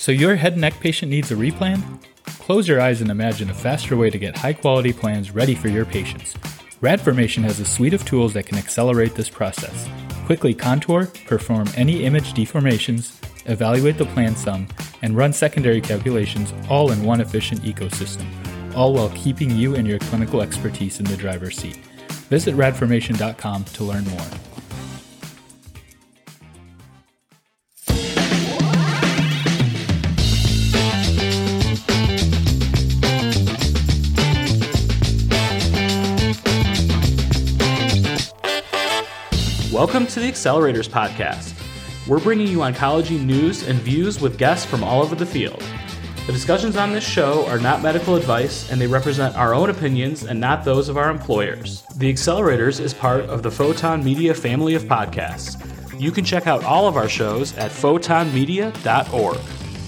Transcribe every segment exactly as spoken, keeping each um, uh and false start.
So your head and neck patient needs a replan? Close your eyes and imagine a faster way to get high-quality plans ready for your patients. Radformation has a suite of tools that can accelerate this process. Quickly contour, perform any image deformations, evaluate the plan sum, and run secondary calculations all in one efficient ecosystem, all while keeping you and your clinical expertise in the driver's seat. Visit radformation dot com to learn more. Welcome to the Accelerators Podcast. We're bringing you oncology news and views with guests from all over the field. The discussions on this show are not medical advice, and they represent our own opinions and not those of our employers. The Accelerators is part of the Photon Media family of podcasts. You can check out all of our shows at photon media dot org.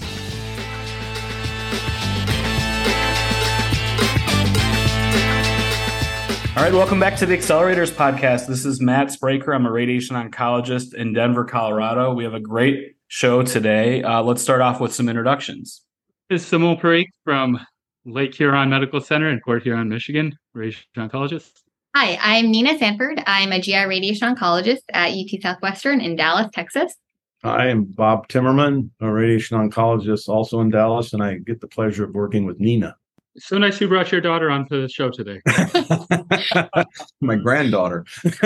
All right, welcome back to the Accelerators Podcast. This is Matt Spraker. I'm a radiation oncologist in Denver, Colorado. We have a great show today. Uh, let's start off with some introductions. This is Simone Parikh from Lake Huron Medical Center in Port Huron, Michigan, radiation oncologist. Hi, I'm Nina Sanford. I'm a G I radiation oncologist at U T Southwestern in Dallas, Texas. I am Bob Timmerman, a radiation oncologist also in Dallas, and I get the pleasure of working with Nina. So nice you brought your daughter onto the show today. My granddaughter.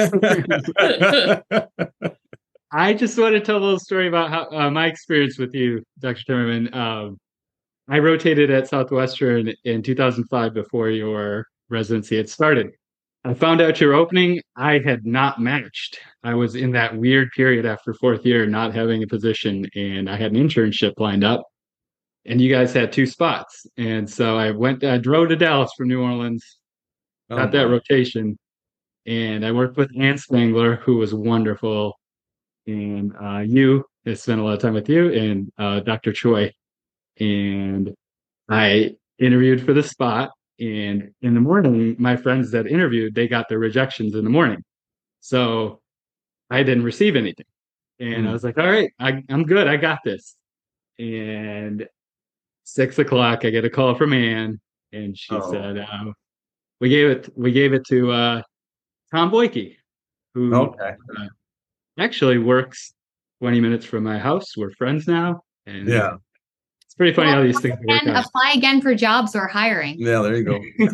I just want to tell a little story about how uh, my experience with you, Doctor Timmerman. Um, I rotated at Southwestern in two thousand five before your residency had started. I found out your opening. I had not matched. I was in that weird period after fourth year, not having a position, and I had an internship lined up. And you guys had two spots. And so I went, I drove to Dallas from New Orleans, Oh, got that rotation. And I worked with Ann Spangler, who was wonderful. And uh, you, I spent a lot of time with you and uh, Doctor Choi. And I interviewed for the spot. And in the morning, my friends that interviewed, they got their rejections in the morning. So I didn't receive anything. And Mm. I was like, all right, I, I'm good. I got this. And Six o'clock, I get a call from Ann, and she Oh. said, uh, "We gave it. We gave it to uh, Tom Boyke, who Okay. uh, actually works twenty minutes from my house. We're friends now, and Yeah. it's pretty funny Well, how these things work And out." apply again for jobs we're hiring. Yeah, there you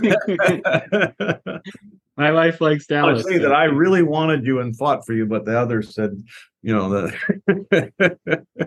go. My wife likes I Dallas. was saying that I really wanted you and fought for you, but the others said, you know, that.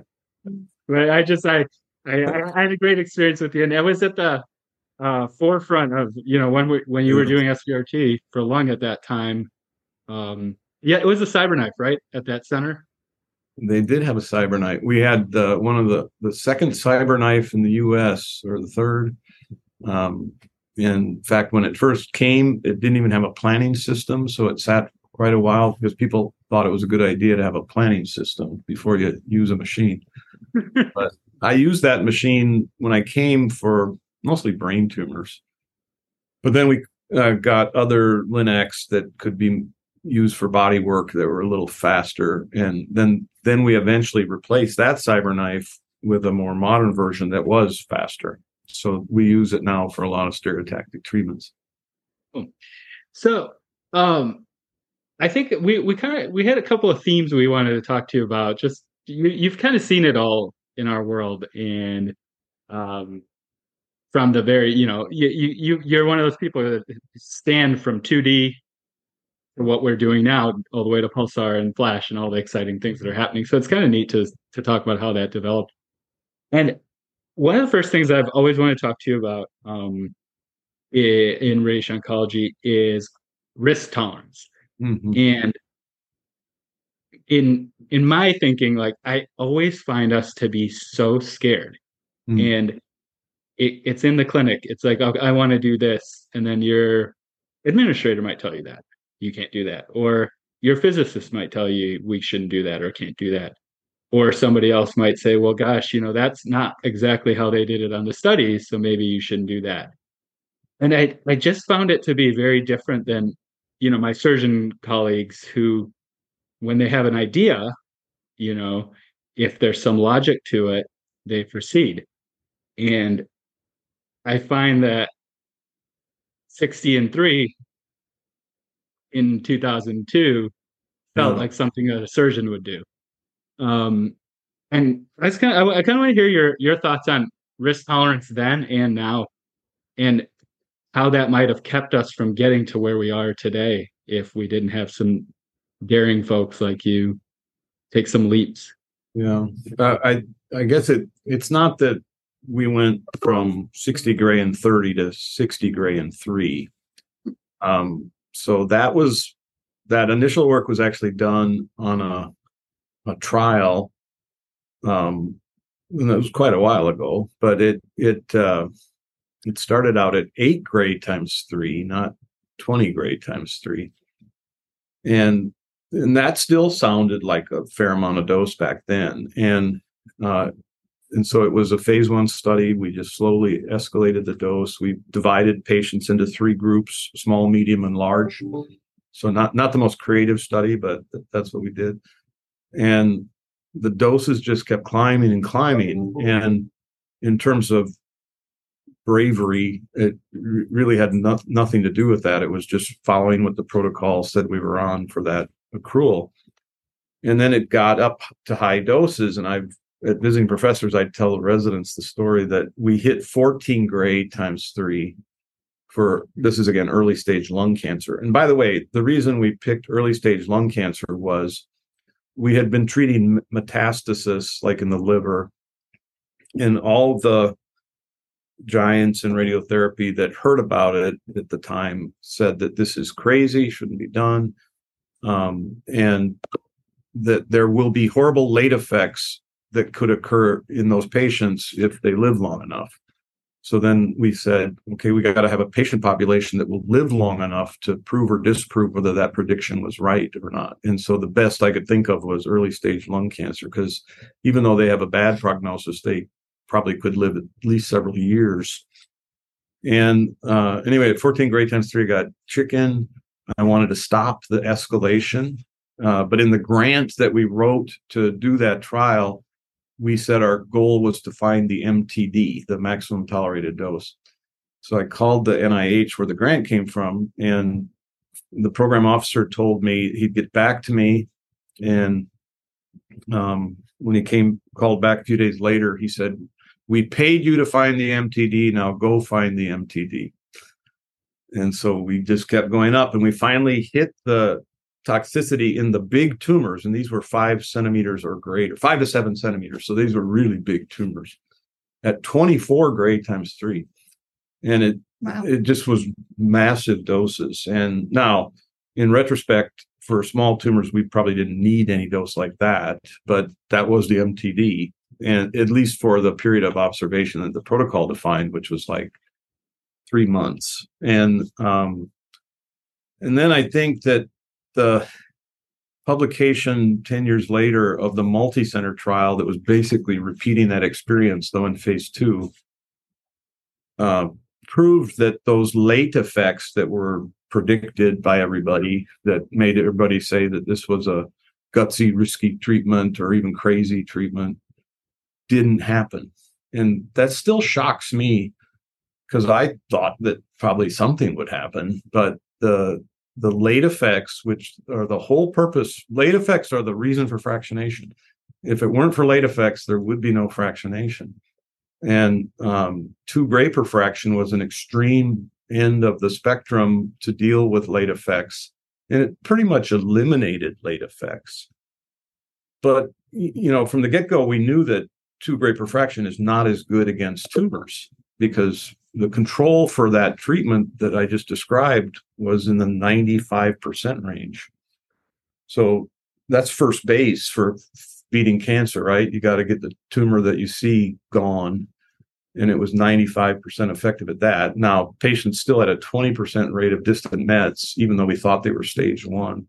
But I just I, I I had a great experience with you, and I was at the uh, forefront of you know when we, when you were doing S B R T for lung at that time. Um, yeah, it was a CyberKnife, right, at that center. They did have a CyberKnife. We had uh, one of the, the second CyberKnife in the U S, or the third. Um, in fact, when it first came, it didn't even have a planning system. So it sat quite a while because people thought it was a good idea to have a planning system before you use a machine. But I used that machine when I came for mostly brain tumors. But then we uh, got other Linux that could be used for body work that were a little faster. And then, then we eventually replaced that CyberKnife with a more modern version that was faster. So we use it now for a lot of stereotactic treatments. So, um, I think we we kind of we had a couple of themes we wanted to talk to you about. Just you, you've kind of seen it all in our world, and um, from the very you know you you you're one of those people that stand from two D to what we're doing now, all the way to Pulsar and Flash and all the exciting things that are happening. So it's kind of neat to to talk about how that developed. And one of the first things I've always wanted to talk to you about um, in, in radiation oncology is risk tolerance. Mm-hmm. And in in my thinking, like I always find us to be so scared. Mm-hmm. And it, it's in the clinic. It's like, oh, I want to do this. And then your administrator might tell you that you can't do that. Or your physicist might tell you we shouldn't do that or can't do that. Or somebody else might say, well, gosh, you know, that's not exactly how they did it on the studies, so maybe you shouldn't do that. And I, I just found it to be very different than, you know, my surgeon colleagues who, when they have an idea, you know, if there's some logic to it, they proceed. And I find that sixty and three in two thousand two felt Yeah. like something that a surgeon would do. Um, and I just kind of, I, I kind of want to hear your your thoughts on risk tolerance then and now, and how that might have kept us from getting to where we are today if we didn't have some daring folks like you take some leaps. Yeah, uh, I I guess it it's not that we went from sixty gray and thirty to sixty gray and three. Um, so that was that initial work was actually done on a a trial. Um, and that was quite a while ago, but it it uh, it started out at eight gray times three, not twenty gray times three, and and that still sounded like a fair amount of dose back then. And uh, and so it was a phase one study. We just slowly escalated the dose. We divided patients into three groups: small, medium, and large. So not not the most creative study, but that's what we did. And the doses just kept climbing and climbing. And in terms of bravery, it r- really had no- nothing to do with that. It was just following what the protocol said we were on for that accrual. And then it got up to high doses. And I've, at visiting professors, I'd tell the residents the story that we hit fourteen gray times three for, this is again, early stage lung cancer. And by the way, the reason we picked early stage lung cancer was we had been treating metastasis like in the liver, and all the giants in radiotherapy that heard about it at the time said that this is crazy, shouldn't be done, um, and that there will be horrible late effects that could occur in those patients if they live long enough. So then we said, okay, we got to have a patient population that will live long enough to prove or disprove whether that prediction was right or not. And so the best I could think of was early stage lung cancer, because even though they have a bad prognosis, they probably could live at least several years. And uh, anyway, at fourteen gray times three, I got chicken. I wanted to stop the escalation. Uh, but in the grant that we wrote to do that trial, we said our goal was to find the M T D, the maximum tolerated dose. So I called the N I H where the grant came from, and the program officer told me he'd get back to me. And um, when he came, called back a few days later, he said, "We paid you to find the M T D. Now go find the M T D." And so we just kept going up, and we finally hit the toxicity in the big tumors, and these were five centimeters or greater, five to seven centimeters. So these were really big tumors at twenty-four gray times three. And it wow. it just was massive doses. And now, in retrospect, for small tumors, we probably didn't need any dose like that, but that was the M T D. And at least for the period of observation that the protocol defined, which was like three months. And um, and then I think that the publication ten years later of the multi-center trial that was basically repeating that experience, though in phase two, uh, proved that those late effects that were predicted by everybody, that made everybody say that this was a gutsy, risky treatment or even crazy treatment, didn't happen. And that still shocks me, because I thought that probably something would happen, but the The late effects, which are the whole purpose, late effects are the reason for fractionation. If it weren't for late effects, there would be no fractionation. And um, two gray per fraction was an extreme end of the spectrum to deal with late effects. And it pretty much eliminated late effects. But, you know, from the get-go, we knew that two gray per fraction is not as good against tumors, because the control for that treatment that I just described was in the ninety-five percent range. So that's first base for beating cancer, right? You got to get the tumor that you see gone. And it was ninety-five percent effective at that. Now, patients still had a twenty percent rate of distant mets, even though we thought they were stage one.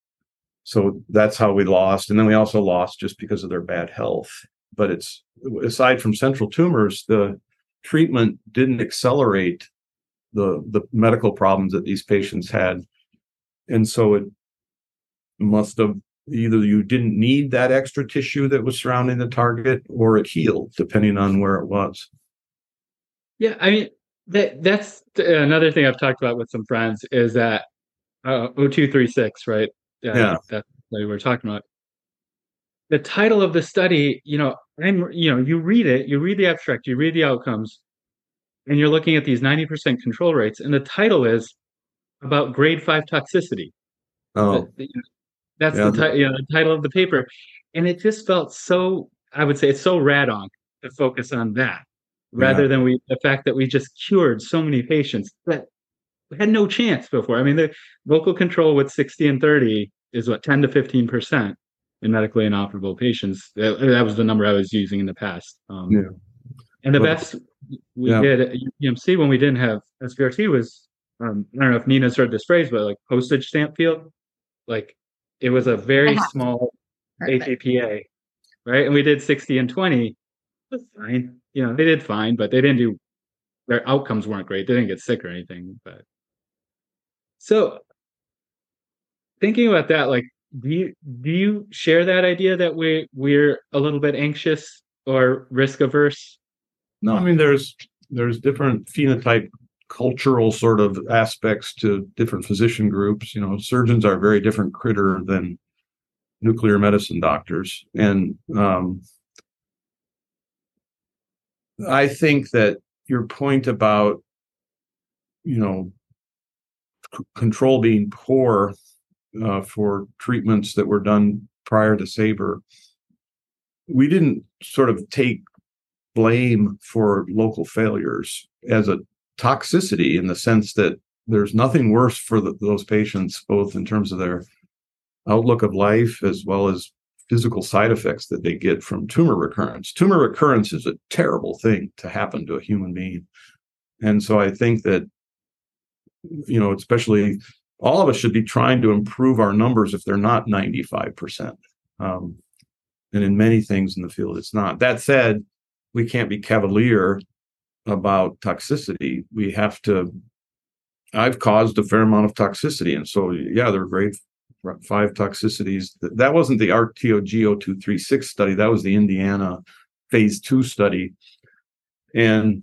So that's how we lost. And then we also lost just because of their bad health. But it's, aside from central tumors, the treatment didn't accelerate the the medical problems that these patients had. And so it must have either you didn't need that extra tissue that was surrounding the target, or it healed, depending on where it was. Yeah, I mean, that that's another thing I've talked about with some friends is that uh, O two three six, right? Yeah, Yeah. that's what we're talking about. The title of the study, you know, I'm, you know, you read it, you read the abstract, you read the outcomes, and you're looking at these ninety percent control rates, and the title is about grade five toxicity. Oh, The- the- that's yeah. the, ti- you know, the title of the paper, and it just felt so. I would say it's so radon to focus on that rather Yeah. than we the fact that we just cured so many patients that had no chance before. I mean, the vocal control with sixty and thirty is what ten to fifteen percent in medically inoperable patients. That, that was the number I was using in the past. Um, Yeah. And the Well, best we yeah. did at U P M C when we didn't have S B R T was, um, I don't know if Nina's heard this phrase, but like postage stamp field. Like it was a very I have. small Perfect. A P P A, right? And we did sixty and twenty. It was fine. You know, they did fine, but they didn't do, their outcomes weren't great. They didn't get sick or anything. But so thinking about that, like, do you do you share that idea that we we're a little bit anxious or risk averse? No, I mean, there's there's different phenotype, cultural sort of aspects to different physician groups. You know, surgeons are a very different critter than nuclear medicine doctors, and um, I think that your point about, you know, c- control being poor uh, for treatments that were done prior to SABR, we didn't sort of take blame for local failures as a toxicity, in the sense that there's nothing worse for the, those patients, both in terms of their outlook of life as well as physical side effects that they get from tumor recurrence. Tumor recurrence is a terrible thing to happen to a human being. And so I think that, you know, especially all of us should be trying to improve our numbers if they're not ninety-five percent. Um, and in many things in the field, it's not. That said, we can't be cavalier about toxicity. We have to, I've caused a fair amount of toxicity. And so, yeah, there are grade five toxicities. That wasn't the R T O G O two three six study. That was the Indiana phase two study. And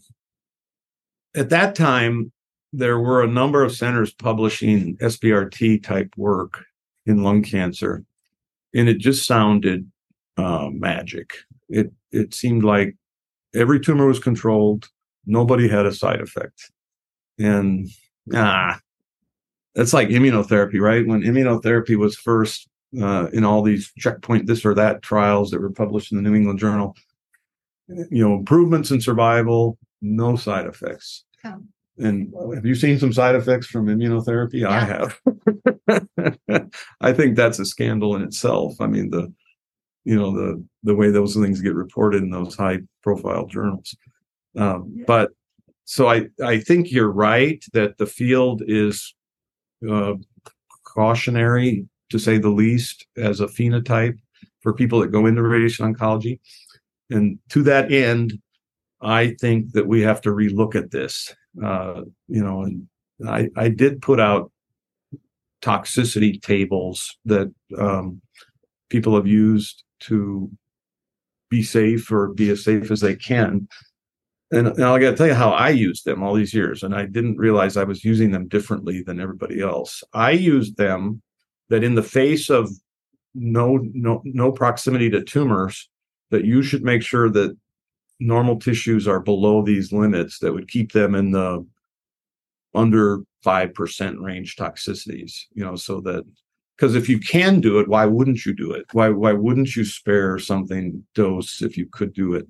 at that time, there were a number of centers publishing S B R T type work in lung cancer. And it just sounded uh, magic. It, it seemed like every tumor was controlled. Nobody had a side effect. And ah, that's like immunotherapy, right? When immunotherapy was first uh, in all these checkpoint this or that trials that were published in the New England Journal, you know, improvements in survival, no side effects. Oh. And have you seen some side effects from immunotherapy? Yeah. I have. I think that's a scandal in itself. I mean, the, you know, the, the way those things get reported in those high profile journals. Um, but so I, I think you're right that the field is uh, cautionary, to say the least, as a phenotype for people that go into radiation oncology. And to that end, I think that we have to relook at this. Uh, you know, and I, I did put out toxicity tables that um, people have used to be safe or be as safe as they can. And, and I got to tell you how I used them all these years. And I didn't realize I was using them differently than everybody else. I used them that in the face of no, no, no proximity to tumors, that you should make sure that normal tissues are below these limits that would keep them in the under five percent range toxicities, you know, so that, because if you can do it, why wouldn't you do it? Why, why wouldn't you spare something dose if you could do it?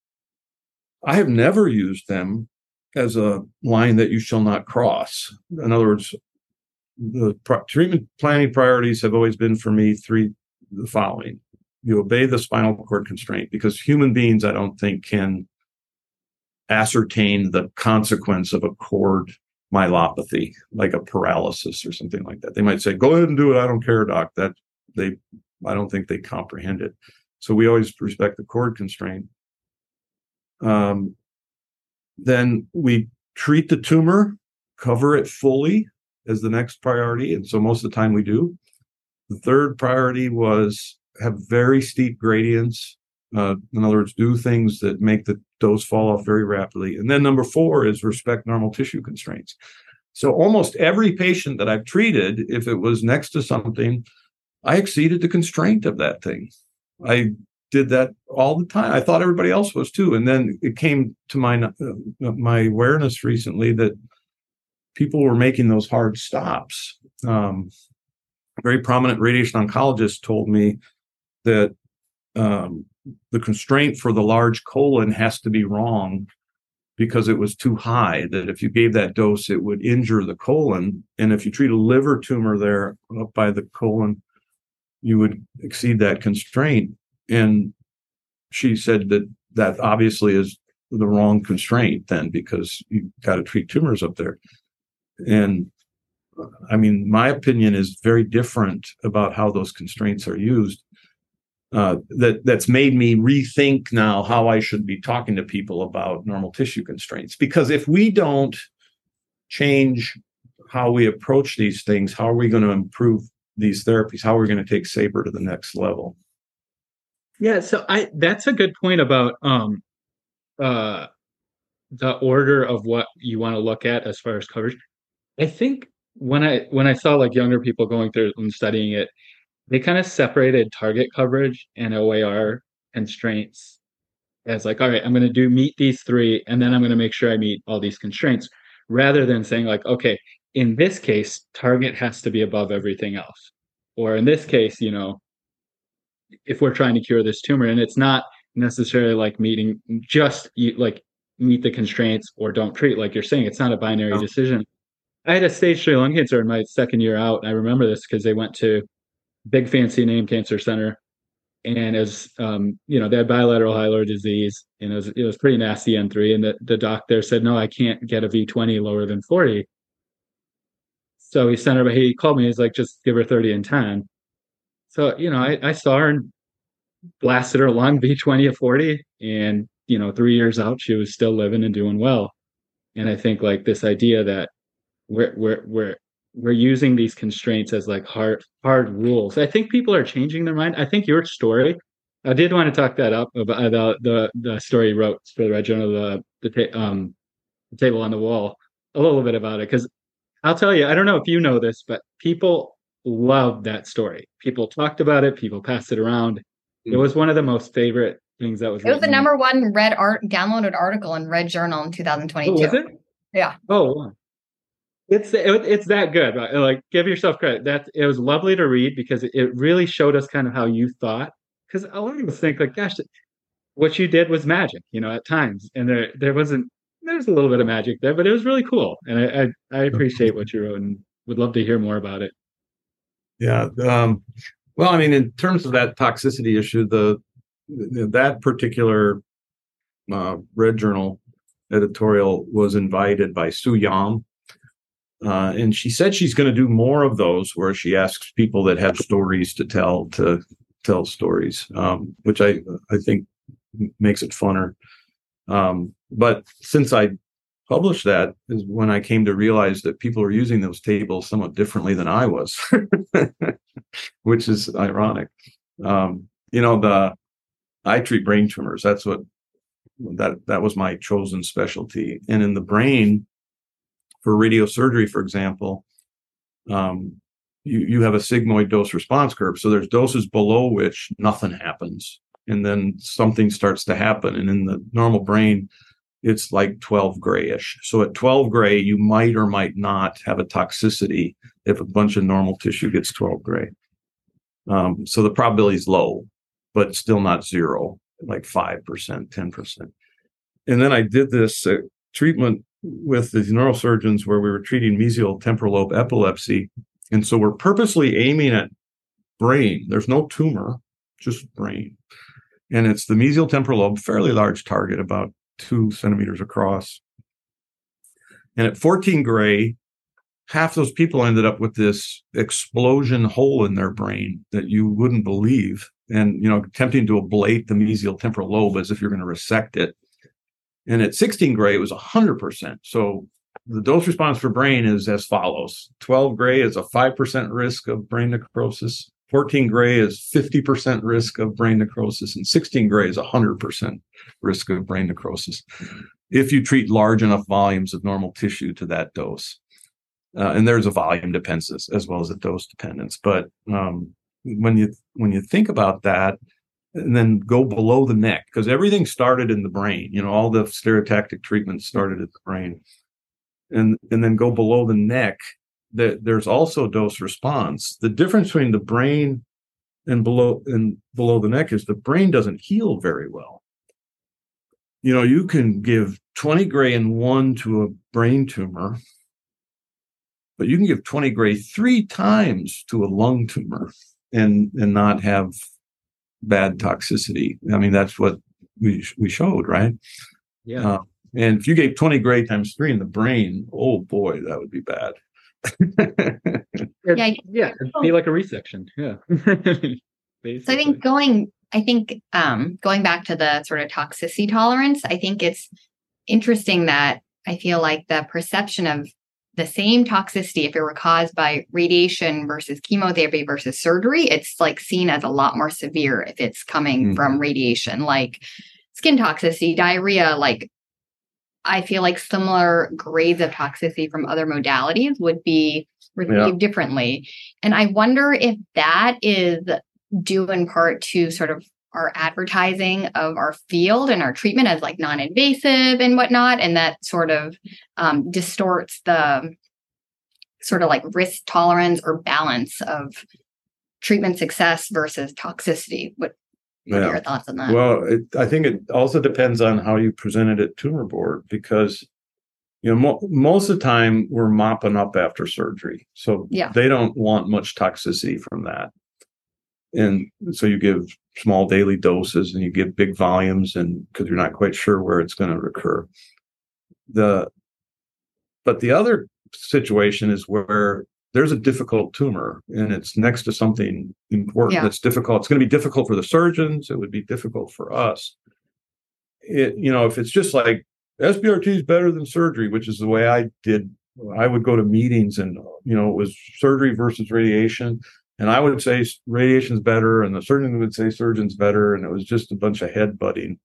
I have never used them as a line that you shall not cross. In other words, the pro- treatment planning priorities have always been for me three, the following. You obey the spinal cord constraint, because human beings, I don't think, can ascertain the consequence of a cord myelopathy, like a paralysis or something like that. They might say, go ahead and do it. I don't care, doc. That they, I don't think they comprehend it. So we always respect the cord constraint. Um, then we treat the tumor, cover it fully as the next priority. And so most of the time we do. The third priority was have very steep gradients. Uh, in other words, do things that make the dose fall off very rapidly. And then number four is respect normal tissue constraints. So almost every patient that I've treated, if it was next to something, I exceeded the constraint of that thing. I did that all the time. I thought everybody else was too. And then it came to my uh, my awareness recently that people were making those hard stops. Um, a very prominent radiation oncologist told me that um, the constraint for the large colon has to be wrong because it was too high, that if you gave that dose, it would injure the colon. And if you treat a liver tumor there up by the colon, you would exceed that constraint. And she said that that obviously is the wrong constraint then, because you've got to treat tumors up there. And I mean, my opinion is very different about how those constraints are used. Uh, that that's made me rethink now how I should be talking to people about normal tissue constraints. Because if we don't change how we approach these things, how are we going to improve these therapies? How are we going to take SABR to the next level? Yeah, so I that's a good point about um uh the order of what you want to look at as far as coverage. I think when I when I saw like younger people going through and studying it, they kind of separated target coverage and O A R constraints as like, all right, I'm going to do meet these three, and then I'm going to make sure I meet all these constraints, rather than saying like, okay, in this case, target has to be above everything else. Or in this case, you know, if we're trying to cure this tumor, and it's not necessarily like meeting just like meet the constraints or don't treat, like you're saying, it's not a binary no. decision. I had a stage three lung cancer in my second year out. And I remember this because they went to big fancy name cancer center, and as um, you know, they had bilateral hyalur disease, and it was it was pretty nasty N three. And the, the doc there said, no, I can't get a V twenty lower than forty. So he sent her, but he called me. He's like, just give her thirty and ten. So you know, I, I saw her and blasted her lung V twenty of forty, and you know, three years out, she was still living and doing well. And I think like this idea that we're we're we're we're using these constraints as like hard hard rules. I think people are changing their mind. I think your story, I did want to talk that up about the the, the story you wrote for the Red Journal, the the, ta- um, the table on the wall, a little bit about it, because I'll tell you, I don't know if you know this, but people loved that story. People talked about it. People passed it around. Mm-hmm. It was one of the most favorite things that was. It was the number one read art downloaded article in Red Journal in two thousand twenty-two. Oh, was it? Yeah. Oh, wow. It's it, it's that good. Like, give yourself credit. That it was lovely to read because it, it really showed us kind of how you thought. Because a lot of us think like, gosh, what you did was magic, you know, at times, and there there wasn't. There's a little bit of magic there, but it was really cool, and I I, I appreciate what you wrote and would love to hear more about it. Yeah. Um, well, I mean, in terms of that toxicity issue, the that particular uh, Red Journal editorial was invited by Sue Yam. Uh, and she said she's going to do more of those where she asks people that have stories to tell to tell stories, um, which I I think makes it funner. Um, but since I published that is when I came to realize that people are using those tables somewhat differently than I was, which is ironic. Um, you know, the I treat brain tumors. That's what that that was my chosen specialty. And in the brain, for radiosurgery, for example, um, you, you have a sigmoid dose response curve. So there's doses below which nothing happens, and then something starts to happen. And in the normal brain, it's like twelve grayish. So at twelve gray, you might or might not have a toxicity if a bunch of normal tissue gets twelve gray. Um, so the probability is low, but still not zero, like five percent, ten percent. And then I did this uh, treatment with these neurosurgeons where we were treating mesial temporal lobe epilepsy. And so we're purposely aiming at brain. There's no tumor, just brain. And it's the mesial temporal lobe, fairly large target, about two centimeters across. And at fourteen gray, half those people ended up with this explosion hole in their brain that you wouldn't believe. And, you know, attempting to ablate the mesial temporal lobe as if you're going to resect it. And at sixteen gray, it was one hundred percent. So the dose response for brain is as follows. twelve gray is a five percent risk of brain necrosis. fourteen gray is fifty percent risk of brain necrosis, and sixteen gray is one hundred percent risk of brain necrosis if you treat large enough volumes of normal tissue to that dose. Uh, and there's a volume dependence as well as a dose dependence. But um, when you when you think about that, and then go below the neck, because everything started in the brain. You know, all the stereotactic treatments started at the brain, and and then go below the neck. That there's also dose response. The difference between the brain and below and below the neck is the brain doesn't heal very well. You know, you can give twenty gray in one to a brain tumor, but you can give twenty gray three times to a lung tumor and and not have bad toxicity. I mean, that's what we we showed, right? Yeah. Uh, and if you gave twenty gray times three in the brain, oh boy, that would be bad. yeah, yeah, it'd be like a resection. Yeah. So I think going, I think um, going back to the sort of toxicity tolerance, I think it's interesting that I feel like the perception of the same toxicity, if it were caused by radiation versus chemotherapy versus surgery, it's like seen as a lot more severe if it's coming mm-hmm. from radiation, like skin toxicity, diarrhea, like I feel like similar grades of toxicity from other modalities would be received yeah. differently. And I wonder if that is due in part to sort of our advertising of our field and our treatment as like non-invasive and whatnot. And that sort of um, distorts the sort of like risk tolerance or balance of treatment success versus toxicity. What, what yeah. are your thoughts on that? Well, it, I think it also depends on how you present it at tumor board, because you know mo- most of the time we're mopping up after surgery, so yeah. they don't want much toxicity from that, and so you give small daily doses and you give big volumes, and because you're not quite sure where it's going to recur. The but the other situation is where there's a difficult tumor and it's next to something important yeah. that's difficult. It's going to be difficult for the surgeons. It would be difficult for us. It, you know, if it's just like S B R T is better than surgery, which is the way I did, I would go to meetings and, you know, it was surgery versus radiation. And I would say radiation's better and the surgeon would say surgeon's better. And it was just a bunch of head butting.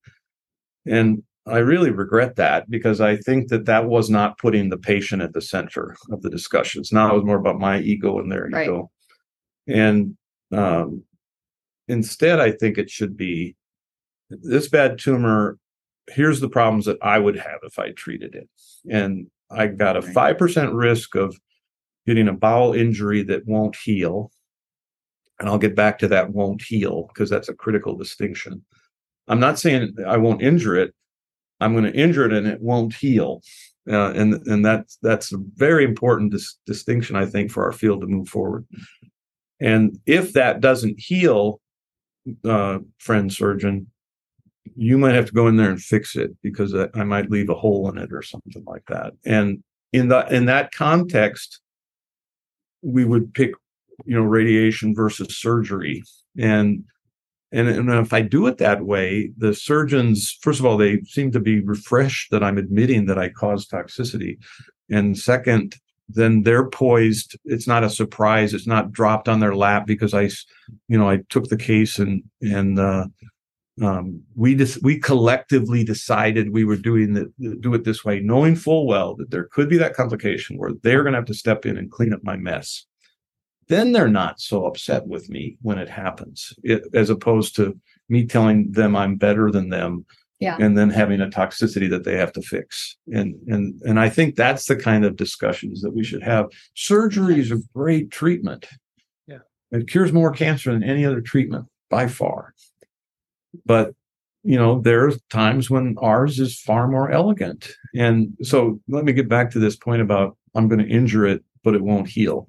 And I really regret that, because I think that that was not putting the patient at the center of the discussions. Now it was more about my ego and their right. ego. And um, instead, I think it should be this bad tumor. Here's the problems that I would have if I treated it. And I got a five percent risk of getting a bowel injury that won't heal. And I'll get back to that won't heal, because that's a critical distinction. I'm not saying I won't injure it. I'm going to injure it and it won't heal. Uh, and and that's, that's a very important dis- distinction, I think, for our field to move forward. And if that doesn't heal, uh, friend surgeon, you might have to go in there and fix it, because I, I might leave a hole in it or something like that. And in the in that context, we would pick, you know, radiation versus surgery. And And, and if I do it that way, the surgeons, first of all, they seem to be refreshed that I'm admitting that I caused toxicity. And second, then they're poised. It's not a surprise. It's not dropped on their lap because I, you know, I took the case and, and, uh, um, we just, we collectively decided we were doing the, do it this way, knowing full well that there could be that complication where they're going to have to step in and clean up my mess. Then they're not so upset with me when it happens, it, as opposed to me telling them I'm better than them, yeah. and then having a toxicity that they have to fix. And and and I think that's the kind of discussions that we should have. Surgery is a great treatment. Yeah, it cures more cancer than any other treatment by far. But you know, there's times when ours is far more elegant. And so let me get back to this point about I'm going to injure it, but it won't heal.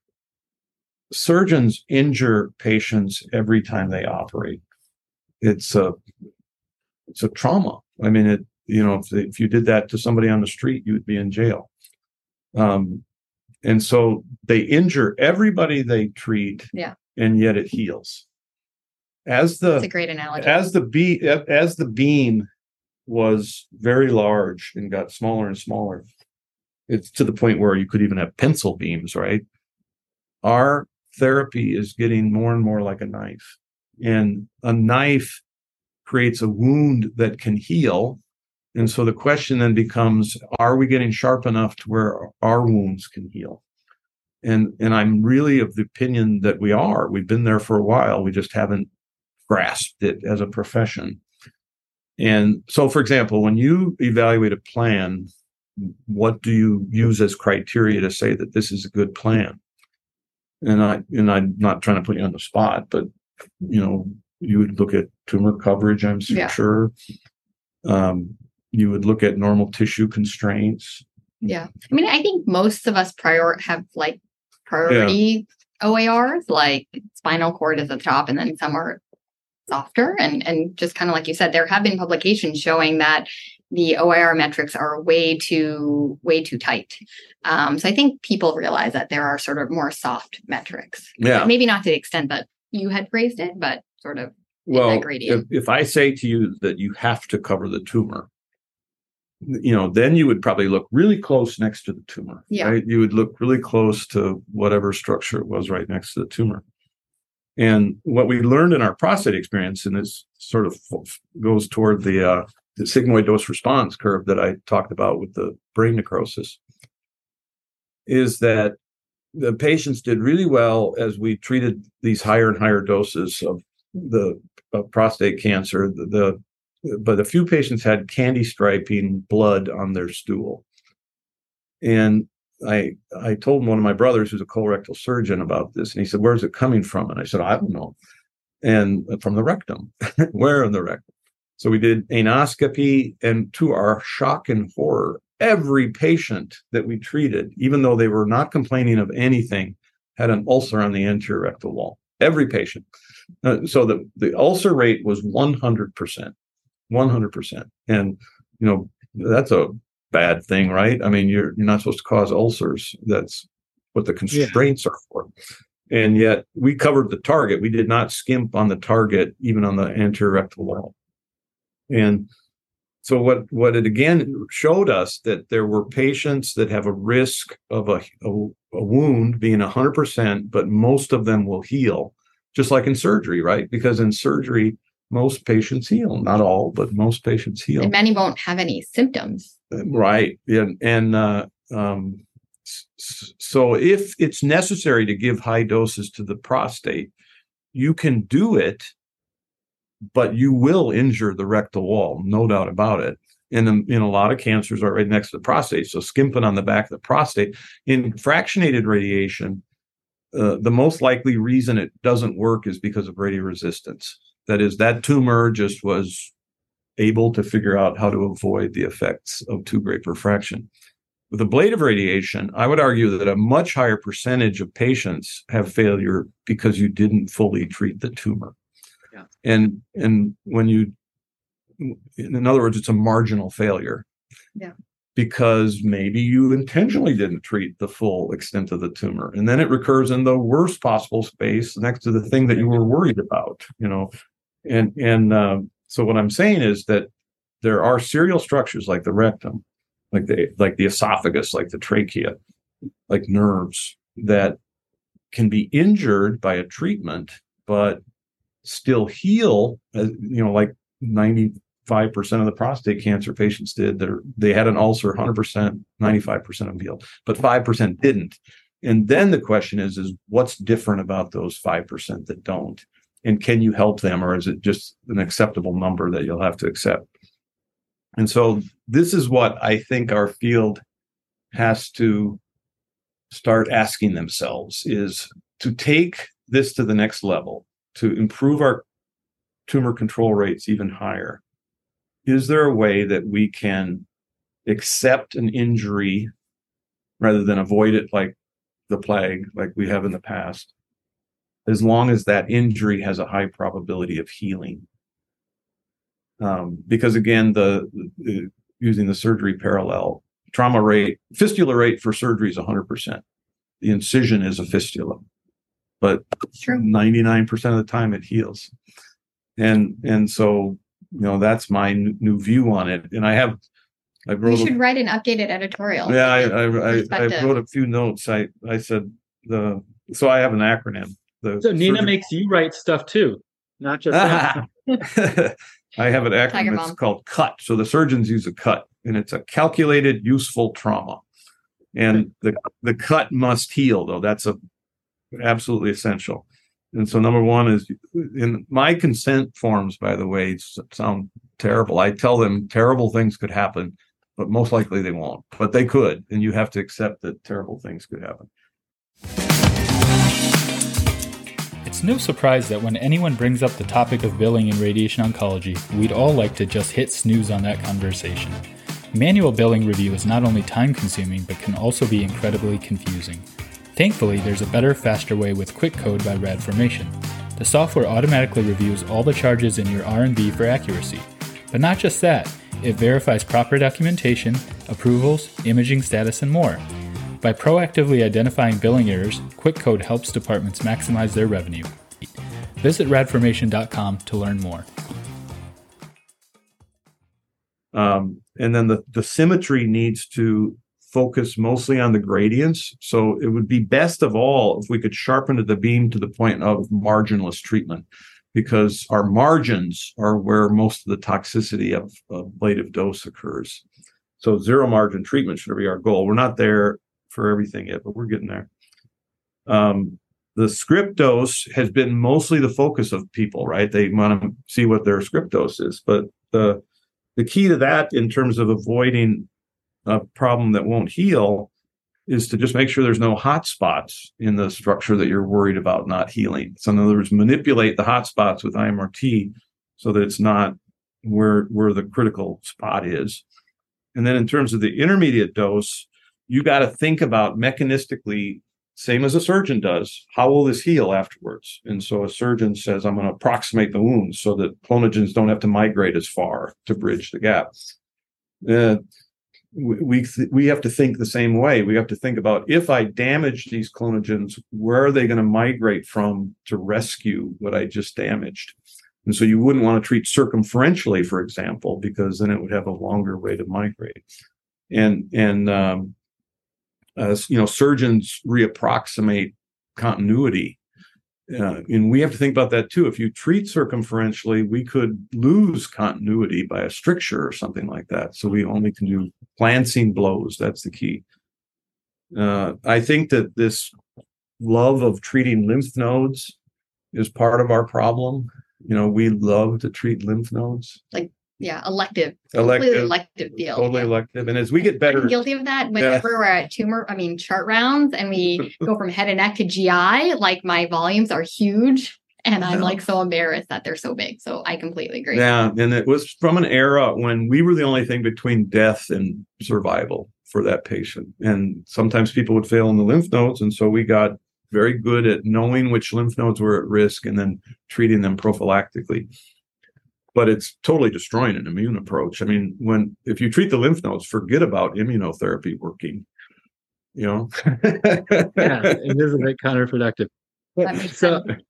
Surgeons injure patients every time they operate. It's a it's a trauma. I mean, it you know, if, if you did that to somebody on the street, you would be in jail. Um, and so they injure everybody they treat, yeah. and yet it heals. As the That's a great analogy. As the be as the beam was very large and got smaller and smaller, it's to the point where you could even have pencil beams, right? Our therapy is getting more and more like a knife. And a knife creates a wound that can heal. And so the question then becomes, are we getting sharp enough to where our wounds can heal? And and I'm really of the opinion that we are. We've been there for a while. We just haven't grasped it as a profession. And so, for example, when you evaluate a plan, what do you use as criteria to say that this is a good plan? And I and I'm not trying to put you on the spot, but you know, you would look at tumor coverage, I'm yeah. sure. Um, you would look at normal tissue constraints. Yeah. I mean, I think most of us prior have like priority yeah. O A Rs, like spinal cord is at the top, and then some are softer. And, and just kind of like you said, there have been publications showing that the O A R metrics are way too, way too tight. Um, so I think people realize that there are sort of more soft metrics. Yeah. Maybe not to the extent that you had phrased it, but sort of well, in that gradient. If, if I say to you that you have to cover the tumor, you know, then you would probably look really close next to the tumor. Yeah. Right? You would look really close to whatever structure it was right next to the tumor. And what we learned in our prostate experience, and this sort of goes toward the, uh, the sigmoid dose response curve that I talked about with the brain necrosis, is that the patients did really well as we treated these higher and higher doses of the of prostate cancer. The, the but a few patients had candy striping blood on their stool, and I I told one of my brothers who's a colorectal surgeon about this, and he said, "Where's it coming from?" And I said, "I don't know." And from the rectum. Where in the rectum? So we did anoscopy, and to our shock and horror, every patient that we treated, even though they were not complaining of anything, had an ulcer on the anterior rectal wall. Every patient. Uh, so the, the ulcer rate was one hundred percent. one hundred percent. And, you know, that's a bad thing, right? I mean, you're you're not supposed to cause ulcers. That's what the constraints yeah. are for. And yet we covered the target. We did not skimp on the target, even on the anterior rectal wall. And so what, what it again showed us that there were patients that have a risk of a, a, a wound being one hundred percent, but most of them will heal, just like in surgery, right? Because in surgery, most patients heal. Not all, but most patients heal. And many won't have any symptoms. Right. And, and uh, um, so if it's necessary to give high doses to the prostate, you can do it, but you will injure the rectal wall, no doubt about it. And in, in a lot of cancers are right next to the prostate. So skimping on the back of the prostate. In fractionated radiation, uh, the most likely reason it doesn't work is because of radioresistance. That is, that tumor just was able to figure out how to avoid the effects of two-grade perfraction. With ablative radiation, I would argue that a much higher percentage of patients have failure because you didn't fully treat the tumor. Yeah. And and when you, in other words, it's a marginal failure. Yeah. Because maybe you intentionally didn't treat the full extent of the tumor, and then it recurs in the worst possible space next to the thing that you were worried about. You know, and and uh, so what I'm saying is that there are serial structures like the rectum, like the like the esophagus, like the trachea, like nerves that can be injured by a treatment, but still heal. Uh, you know, like ninety-five percent of the prostate cancer patients did. They they had an ulcer, one hundred percent, ninety-five percent of them healed, but five percent didn't. And then the question is, is what's different about those five percent that don't? And can you help them, or is it just an acceptable number that you'll have to accept? And so this is what I think our field has to start asking themselves, is to take this to the next level, to improve our tumor control rates even higher. Is there a way that we can accept an injury rather than avoid it like the plague, like we have in the past, as long as that injury has a high probability of healing? Um, because again, the, the using the surgery parallel, trauma rate, fistula rate for surgery is one hundred percent. The incision is a fistula, but ninety-nine percent of the time it heals. And and so, you know, that's my n- new view on it. And I have, I wrote. You should a, write an updated editorial. Yeah, I I, I I wrote a few notes. I I said the so I have an acronym. The so Nina surgeon- makes you write stuff too, not just I have an Tiger acronym. It's Mom. called CUT. So the surgeons use a CUT, and it's a calculated useful trauma. And the the cut must heal, though. That's a absolutely essential. And so number one is in my consent forms, by the way, sound terrible. I tell them terrible things could happen, but most likely they won't. But they could, and you have to accept that terrible things could happen. It's no surprise that when anyone brings up the topic of billing in radiation oncology, we'd all like to just hit snooze on that conversation. Manual billing review is not only time-consuming, but can also be incredibly confusing. Thankfully, there's a better, faster way with QuickCode by Radformation. The software automatically reviews all the charges in your R and B for accuracy. But not just that, it verifies proper documentation, approvals, imaging status, and more. By proactively identifying billing errors, QuickCode helps departments maximize their revenue. Visit radformation dot com to learn more. Um, and then the, the symmetry needs to focus mostly on the gradients. So it would be best of all if we could sharpen the beam to the point of marginless treatment, because our margins are where most of the toxicity of, of ablative dose occurs. So zero margin treatment should be our goal. We're not there for everything yet, but we're getting there. Um, the script dose has been mostly the focus of people, right? They want to see what their script dose is, but the The key to that in terms of avoiding a problem that won't heal is to just make sure there's no hot spots in the structure that you're worried about not healing. So in other words, manipulate the hot spots with I M R T so that it's not where, where the critical spot is. And then in terms of the intermediate dose, you got to think about mechanistically, same as a surgeon does, how will this heal afterwards? And so a surgeon says, I'm going to approximate the wounds so that clonogens don't have to migrate as far to bridge the gap. Uh, we th- we have to think the same way. We have to think about, if I damage these clonogens, where are they going to migrate from to rescue what I just damaged? And so you wouldn't want to treat circumferentially, for example, because then it would have a longer way to migrate. And, and, um, Uh, you know, surgeons reapproximate continuity. Uh, and we have to think about that too. If you treat circumferentially, we could lose continuity by a stricture or something like that. So we only can do glancing blows. That's the key. Uh, I think that this love of treating lymph nodes is part of our problem. You know, we love to treat lymph nodes. Like, yeah, elective. Elective, Completely elective field. Totally yeah. elective. And as we get better. I'm guilty of that. Whenever yeah. we're at tumor, I mean, chart rounds and we go from head and neck to G I, like my volumes are huge. And I'm yeah. like so embarrassed that they're so big. So I completely agree. Yeah. And it was from an era when we were the only thing between death and survival for that patient. And sometimes people would fail in the lymph nodes. And so we got very good at knowing which lymph nodes were at risk and then treating them prophylactically. But it's totally destroying an immune approach. I mean, when if you treat the lymph nodes, forget about immunotherapy working. You know, yeah, it is a bit counterproductive. That makes so, sense.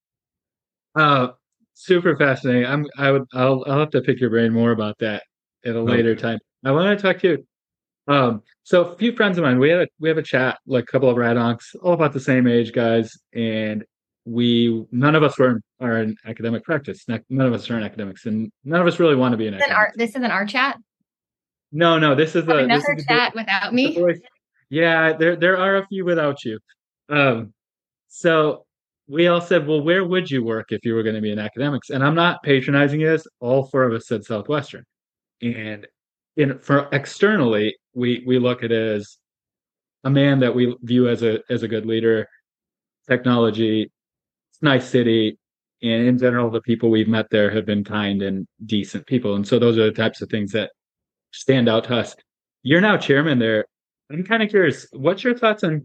uh, super fascinating. I'm. I would. I'll. I'll have to pick your brain more about that at a later Okay. time. I want to talk to you. Um. So a few friends of mine, we had a we have a chat, like a couple of radoncs, all about the same age guys, and we none of us were are in academic practice. None of us are in academics, and none of us really want to be in This isn't academics. our, this isn't our chat. No, no, this is the Another this is the- chat without me. the voice. Yeah, there there are a few without you. Um, so we all said, well, where would you work if you were going to be in academics? And I'm not patronizing this. All four of us said Southwestern, and in for externally, we we look at it as a man that we view as a as a good leader, technology, it's a nice city, and in general, the people we've met there have been kind and decent people. And so those are the types of things that stand out to us. You're now chairman there. I'm kind of curious, what's your thoughts on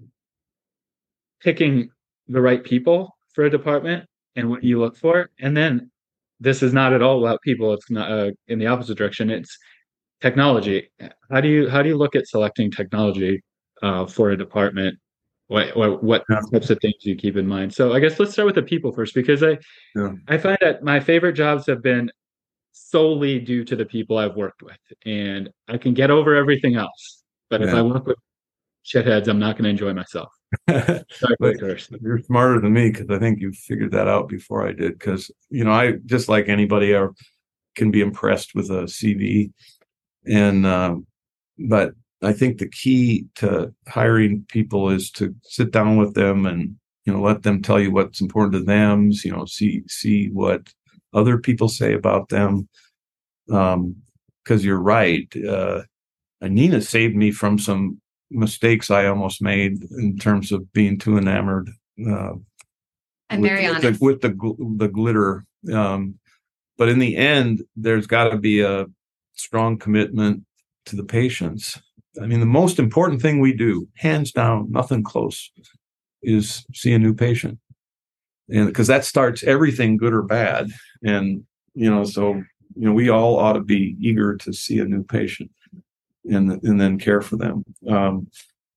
picking the right people for a department and what you look for? And then this is not at all about people. It's not uh, in the opposite direction. It's technology. How do you how do you look at selecting technology uh, for a department? What what, what Yeah. types of things do you keep in mind? So I guess let's start with the people first, because I Yeah. I find that my favorite jobs have been solely due to the people I've worked with, and I can get over everything else. But if Yeah. I work with shitheads, I'm not going to enjoy myself. Sorry, you're smarter than me because I think you figured that out before I did. Because you know, I just like anybody, I can be impressed with a C V, and uh, but I think the key to hiring people is to sit down with them and you know let them tell you what's important to them. You know, see see what other people say about them. Um, because you're right, uh, Nina saved me from some mistakes I almost made in terms of being too enamored. Uh, I'm with, very with honest the, with the the glitter. Um, but in the end, there's got to be a strong commitment to the patients. I mean, the most important thing we do, hands down, nothing close, is see a new patient, and because that starts everything, good or bad. And you know, so you know, we all ought to be eager to see a new patient. And, and then care for them. Um,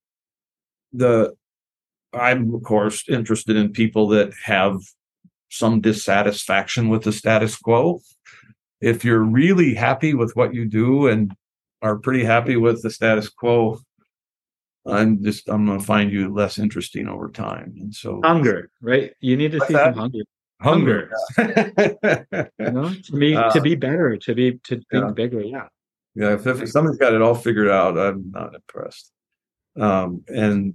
the I'm of course interested in people that have some dissatisfaction with the status quo. If you're really happy with what you do and are pretty happy with the status quo, I'm just I'm going to find you less interesting over time. And so hunger, right? You need to see that? some hunger. Hunger, hunger. You know, to be uh, to be better, to be to think yeah. bigger. Yeah. Yeah, if, if somebody's got it all figured out, I'm not impressed. Um, and,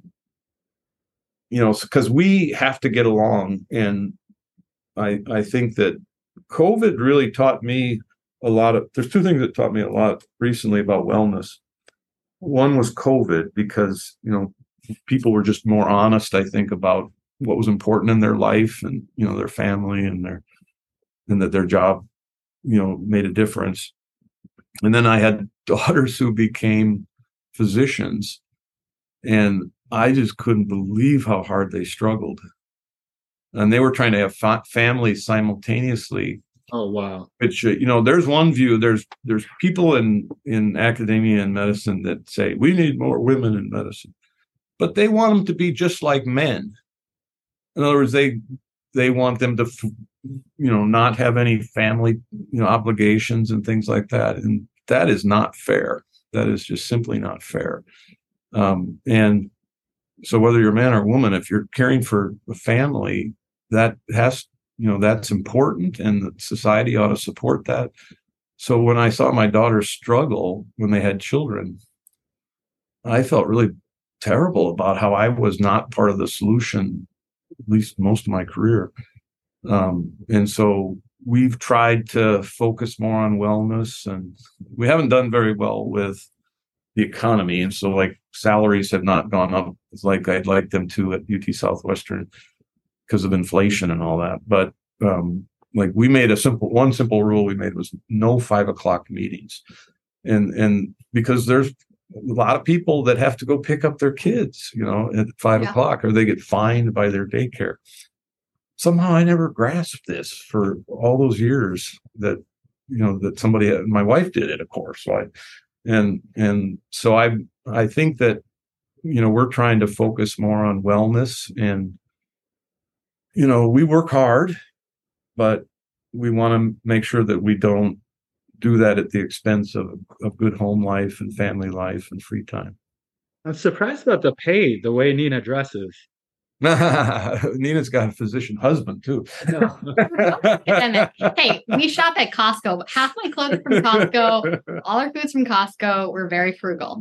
you know, because we have to get along. And I I think that COVID really taught me a lot of, there's two things that taught me a lot recently about wellness. One was COVID because, you know, people were just more honest, I think, about what was important in their life and, you know, their family and their, and that their job, you know, made a difference. And then I had daughters who became physicians, and I just couldn't believe how hard they struggled. And they were trying to have fa- families simultaneously. Oh, wow. Which, you know, there's one view. There's there's people in, in academia and medicine that say, we need more women in medicine. But they want them to be just like men. In other words, they they want them to, you know, not have any family, you know, obligations and things like that. And that is not fair. That is just simply not fair. Um, and so whether you're a man or a woman, if you're caring for a family, that has, you know, that's important, and society ought to support that. So when I saw my daughters struggle when they had children, I felt really terrible about how I was not part of the solution, at least most of my career. Um, and so we've tried to focus more on wellness, and we haven't done very well with the economy. And so like salaries have not gone up as like I'd like them to at U T Southwestern because of inflation and all that. But um, like we made a simple, one simple rule we made was no five o'clock meetings. And, and because there's a lot of people that have to go pick up their kids, you know, at five yeah. o'clock, or they get fined by their daycare. Somehow I never grasped this for all those years that, you know, that somebody, my wife did it, of course. So I, and, and so I, I think that, you know, we're trying to focus more on wellness, and, you know, we work hard, but we want to make sure that we don't do that at the expense of, of good home life and family life and free time. I'm surprised about the pay, the way Nina dresses. Nina's got a physician husband too. No. Hey, we shop at Costco. Half my clothes from Costco. All our food's from Costco. We're very frugal.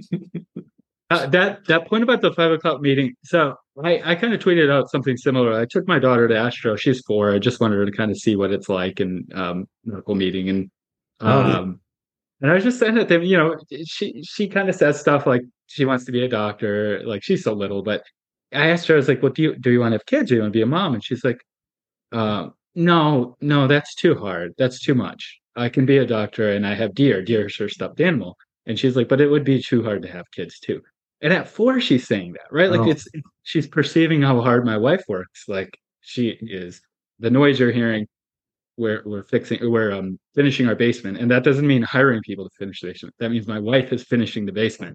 Uh, that that point about the five o'clock meeting. So I, I kind of tweeted out something similar. I took my daughter to Astro. She's four. I just wanted her to kind of see what it's like in um, medical meeting, and um, oh. and I was just saying that them. You know, she she kind of says stuff like she wants to be a doctor. Like she's so little, but I asked her, I was like, "What do you do? You want to have kids? Do you want to be a mom?" And she's like, uh, "No, no, that's too hard. That's too much. I can be a doctor, and I have deer. Deer is her stuffed animal." And she's like, "But it would be too hard to have kids too." And at four, she's saying that, right? Like oh. it's she's perceiving how hard my wife works. Like she is the noise you're hearing. We're we're fixing we're um finishing our basement, and that doesn't mean hiring people to finish the basement. That means my wife is finishing the basement.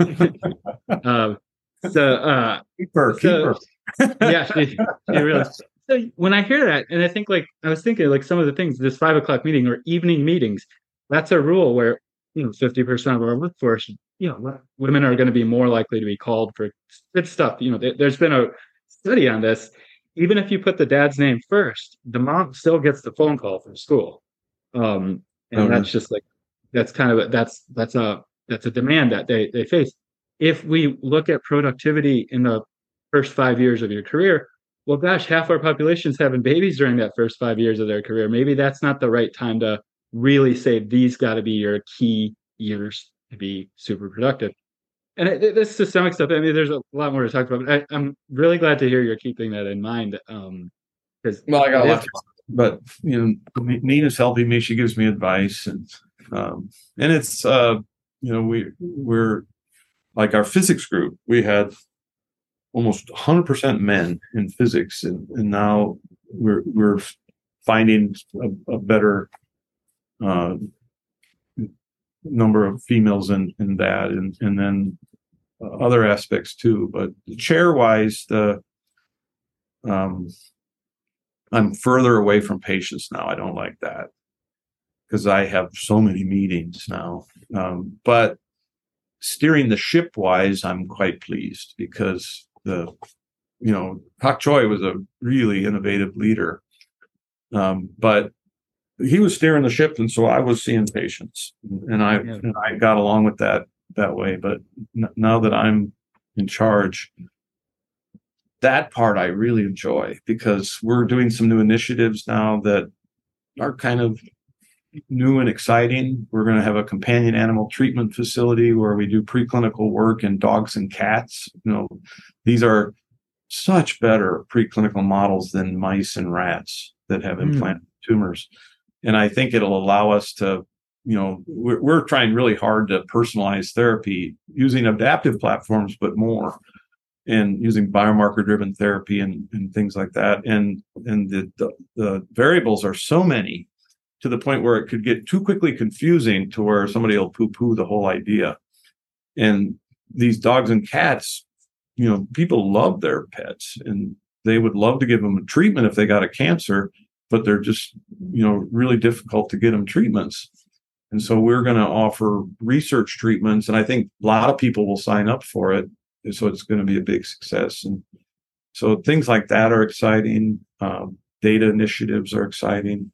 um, so uh, keep her, so, keep her. yeah, she, she really. So when I hear that, and I think like I was thinking like some of the things, this five o'clock meeting or evening meetings, that's a rule where you know, fifty percent of our workforce, you know, women are going to be more likely to be called for good stuff. You know, there, there's been a study on this. Even if you put the dad's name first, the mom still gets the phone call from school. Um, and oh, that's just like, that's kind of, a, that's, that's a, that's a demand that they, they face. If we look at productivity in the first five years of your career, well, gosh, half our population's having babies during that first five years of their career. Maybe that's not the right time to really say these got to be your key years to be super productive. And it, this systemic stuff, I mean, there's a lot more to talk about, but I, I'm really glad to hear you're keeping that in mind. Um, because well, I got a lot to, but you know, Nina's helping me. She gives me advice, and um, and it's uh, you know, we we're like our physics group. We had almost one hundred percent men in physics, and, and now we're we're finding a, a better uh, number of females in in that, and and then uh, other aspects too. But chair wise, the um, I'm further away from patients now. I don't like that because I have so many meetings now. Um, but steering the ship wise, I'm quite pleased because the, you know, Pak Choi was a really innovative leader. Um, but he was steering the ship, and so I was seeing patients, and I yeah. and I got along with that that way. But n- now that I'm in charge, that part I really enjoy because we're doing some new initiatives now that are kind of new and exciting. We're going to have a companion animal treatment facility where we do preclinical work in dogs and cats. You know, these are such better preclinical models than mice and rats that have mm. implanted tumors. And I think it'll allow us to, you know, we're, we're trying really hard to personalize therapy using adaptive platforms, but more, and using biomarker driven therapy and, and things like that. And, and the, the, the variables are so many to the point where it could get too quickly confusing to where somebody will poo poo the whole idea. And these dogs and cats, you know, people love their pets and they would love to give them a treatment if they got a cancer, but they're just, you know, really difficult to get them treatments. And so we're going to offer research treatments. And I think a lot of people will sign up for it. So it's going to be a big success. And so things like that are exciting. Um, data initiatives are exciting.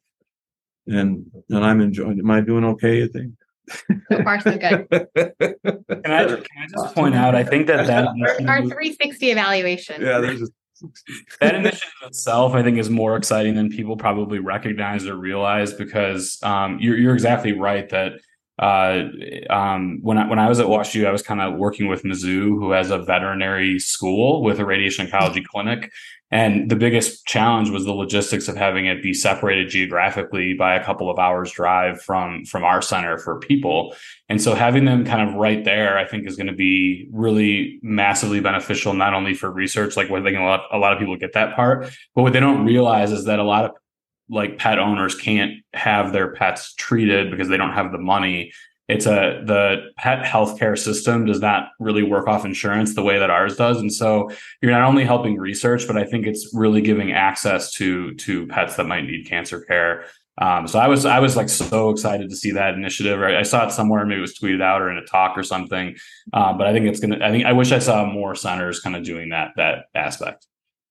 And and I'm enjoying it. Am I doing okay, you think? So far, so good. Can I, can I just point out, I think that that our, our three sixty evaluation. Yeah, there's a that initiative itself, I think, is more exciting than people probably recognize or realize because um, you're, you're exactly right that uh, um, when I, when I was at WashU, I was kind of working with Mizzou, who has a veterinary school with a radiation oncology clinic. And the biggest challenge was the logistics of having it be separated geographically by a couple of hours drive from, from our center for people. And so having them kind of right there, I think is going to be really massively beneficial, not only for research, like what they can, a lot, a lot of people get that part, but what they don't realize is that a lot of like pet owners can't have their pets treated because they don't have the money. It's a, the pet healthcare system does not really work off insurance the way that ours does. And so you're not only helping research, but I think it's really giving access to, to pets that might need cancer care. Um, so I was, I was like so excited to see that initiative. Right? I saw it somewhere, maybe it was tweeted out or in a talk or something. Uh, but I think it's going to, I think, I wish I saw more centers kind of doing that, that aspect.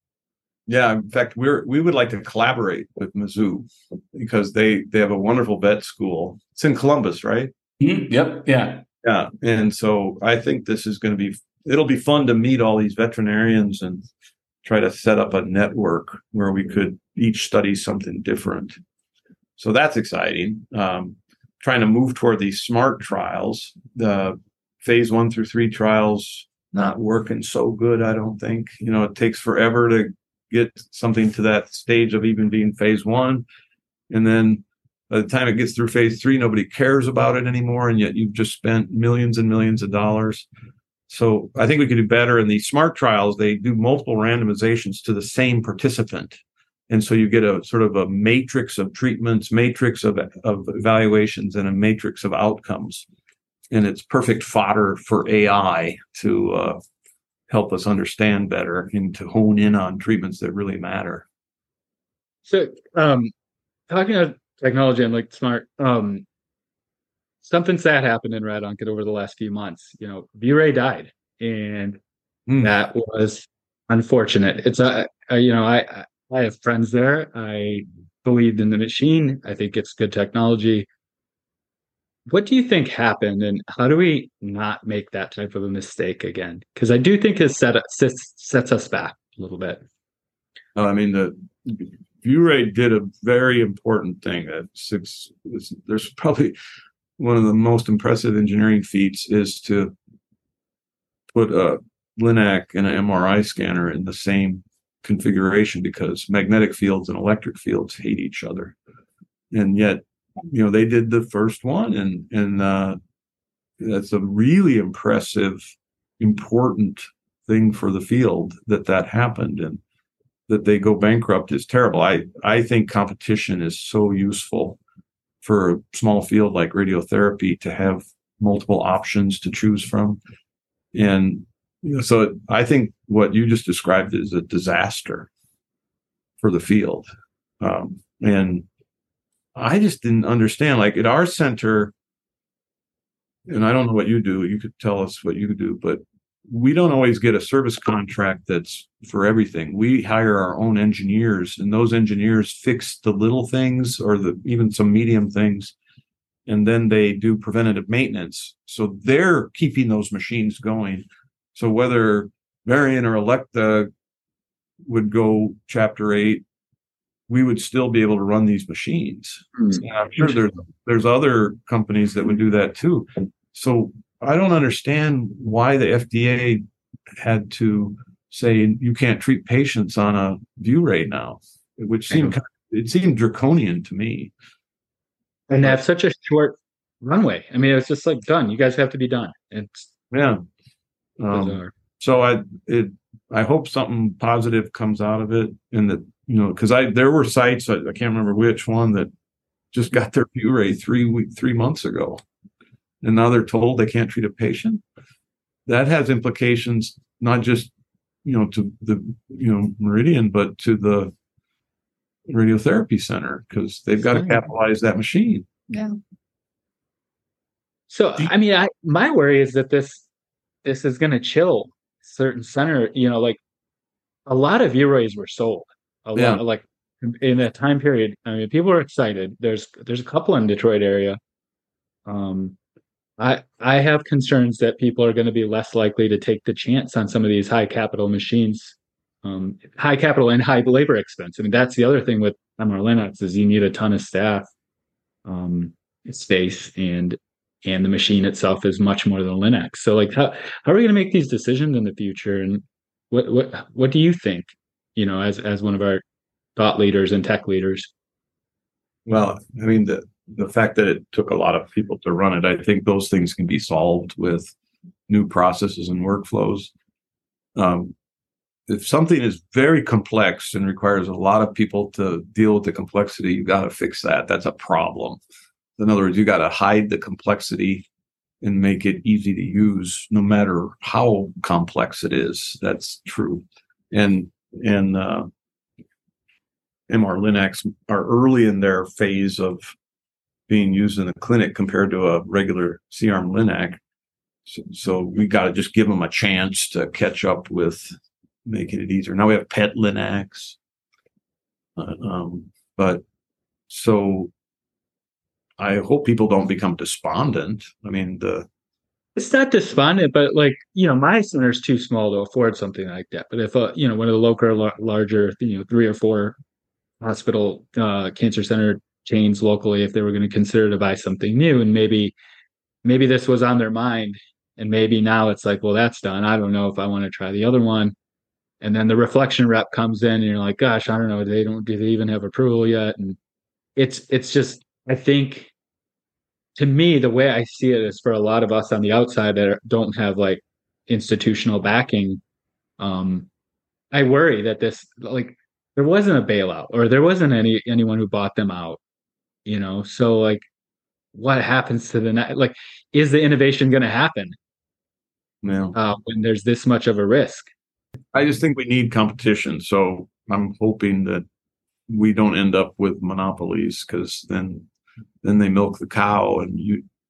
Yeah, in fact, we're we would like to collaborate with Mizzou because they they have a wonderful vet school. It's in Columbus, right? Mm-hmm. Yep. Yeah. Yeah. And so I think this is going to be, it'll be fun to meet all these veterinarians and try to set up a network where we could each study something different. So that's exciting. Um, trying to move toward these SMART trials, the phase one through three trials, not working so good, I don't think. You know, it takes forever to get something to that stage of even being phase one. And then by the time it gets through phase three, nobody cares about it anymore. And yet you've just spent millions and millions of dollars. So I think we could do better in these SMART trials. They do multiple randomizations to the same participant. And so you get a sort of a matrix of treatments, matrix of, of evaluations, and a matrix of outcomes. And it's perfect fodder for A I to uh, help us understand better and to hone in on treatments that really matter. So um, talking about technology and like SMART, um, something sad happened in Radunket over the last few months. You know, ViewRay died, and Mm. that was unfortunate. It's a, a you know, I I have friends there. I believed in the machine. I think it's good technology. What do you think happened, and how do we not make that type of a mistake again? Because I do think it set, sets sets us back a little bit. Uh, I mean, the ViewRay did a very important thing. That six, there's probably one of the most impressive engineering feats is to put a LINAC and an M R I scanner in the same configuration, because magnetic fields and electric fields hate each other, and yet, you know, they did the first one, and and uh, that's a really impressive, important thing for the field that that happened, and that they go bankrupt is terrible. I I think competition is so useful for a small field like radiotherapy, to have multiple options to choose from, and you know, so I think what you just described is a disaster for the field, um, and I just didn't understand. Like at our center, and I don't know what you do, you could tell us what you do, but we don't always get a service contract that's for everything. We hire our own engineers, and those engineers fix the little things, or the even some medium things, and then they do preventative maintenance. So they're keeping those machines going. So whether Varian or Elekta would go chapter eight, we would still be able to run these machines. Mm-hmm. And I'm sure there's there's other companies that would do that too. So I don't understand why the F D A had to say you can't treat patients on a ViewRay now, which seemed kind of, it seemed draconian to me. And have such a short runway. I mean, it's just like done. You guys have to be done. It's yeah. Um, so I it I hope something positive comes out of it, and that, you know, because I there were sites, I, I can't remember which one, that just got their ViewRay three week three months ago, and now they're told they can't treat a patient. That has implications not just, you know, to the, you know, Meridian, but to the radiotherapy center, because they've got to capitalize that machine. Yeah. So I mean, I my worry is that this this is going to chill certain center. You know, like a lot of ViewRays were sold. A Yeah. lot, like in that time period. I mean, people are excited. There's there's a couple in Detroit area. Um, I I have concerns that people are going to be less likely to take the chance on some of these high capital machines, um, high capital and high labor expense. I mean, that's the other thing with M R Linux is you need a ton of staff, um, space, and and the machine itself is much more than Linux. So, like, how how are we going to make these decisions in the future? And what what what do you think? You know, as as one of our thought leaders and tech leaders. Well, I mean, the the fact that it took a lot of people to run it, I think those things can be solved with new processes and workflows. Um, if something is very complex and requires a lot of people to deal with the complexity, you got to fix that. That's a problem. In other words, you got to hide the complexity and make it easy to use, no matter how complex it is. That's true. And and uh, M R Linux are early in their phase of being used in the clinic compared to a regular C-arm LINAC. So, so we got to just give them a chance to catch up with making it easier. Now we have PET LINACs. Uh, um, but so I hope people don't become despondent. I mean, the It's not despondent, but like, you know, my center's too small to afford something like that. But if, uh, you know, one of the local, larger, you know, three or four hospital uh, cancer center chains locally, if they were going to consider to buy something new, and maybe, maybe this was on their mind, and maybe now it's like, well, that's done. I don't know if I want to try the other one. And then the reflection rep comes in, and you're like, gosh, I don't know. They don't, do they even have approval yet? And it's, it's just, I think, to me, the way I see it is for a lot of us on the outside that don't have like institutional backing. Um, I worry that this, like, there wasn't a bailout, or there wasn't any anyone who bought them out, you know. So like, what happens to the ne- like? Is the innovation going to happen? No. Uh, when there's this much of a risk? I just think we need competition. So I'm hoping that we don't end up with monopolies, because then then they milk the cow, and you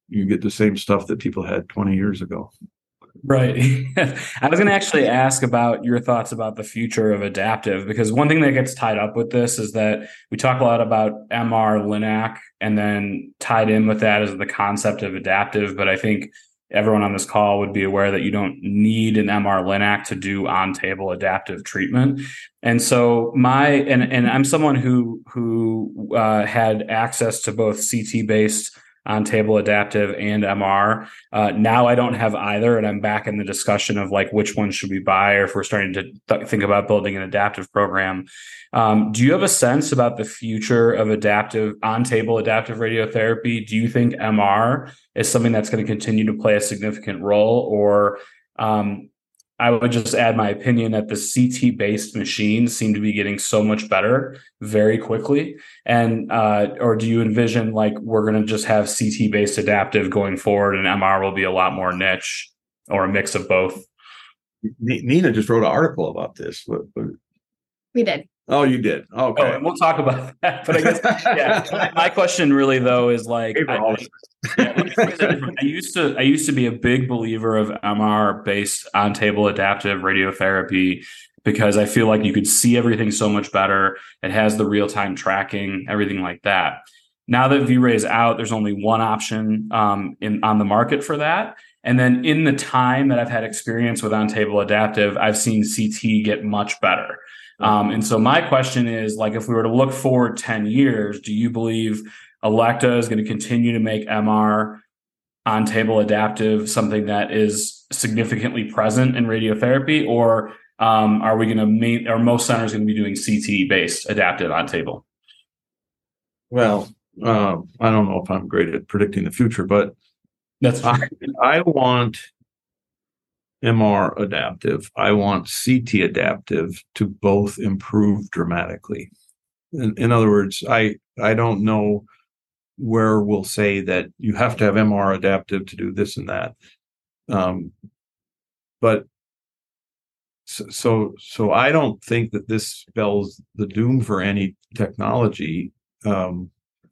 you get the same stuff that people had twenty years ago. Right. I was going to actually ask about your thoughts about the future of adaptive, because one thing that gets tied up with this is that we talk a lot about M R Linac, and then tied in with that is the concept of adaptive. But I think everyone on this call would be aware that you don't need an M R Linac to do on-table adaptive treatment. And so my, and, and I'm someone who, who uh, had access to both C T-based on-table adaptive and M R. Uh, now I don't have either, and I'm back in the discussion of like which one should we buy, or if we're starting to th- think about building an adaptive program. Um, do you have a sense about the future of adaptive on-table adaptive radiotherapy? Do you think M R is something that's going to continue to play a significant role, or um, I would just add my opinion that the C T-based machines seem to be getting so much better very quickly. And uh, or do you envision like we're going to just have C T-based adaptive going forward, and M R will be a lot more niche, or a mix of both? Nina just wrote an article about this. We did. Oh, you did. Okay. Oh, and we'll talk about that. But I guess, yeah, my question really though is like, I, yeah, I used to, I used to be a big believer of M R based on table adaptive radiotherapy, because I feel like you could see everything so much better. It has the real time tracking, everything like that. Now that V-Ray's out, there's only one option um, in on the market for that. And then in the time that I've had experience with on table adaptive, I've seen C T get much better. Um, and so my question is, like, if we were to look forward ten years, do you believe Elekta is going to continue to make M R on table adaptive something that is significantly present in radiotherapy, or um, are we going to main, are most centers going to be doing C T based adaptive on table? Well, uh, I don't know if I'm great at predicting the future, but that's I, I want M R adaptive. I want C T adaptive to both improve dramatically. In, in other words, I I don't know where we'll say that you have to have M R adaptive to do this and that. Um, but so, so so I don't think that this spells the doom for any technology. Um,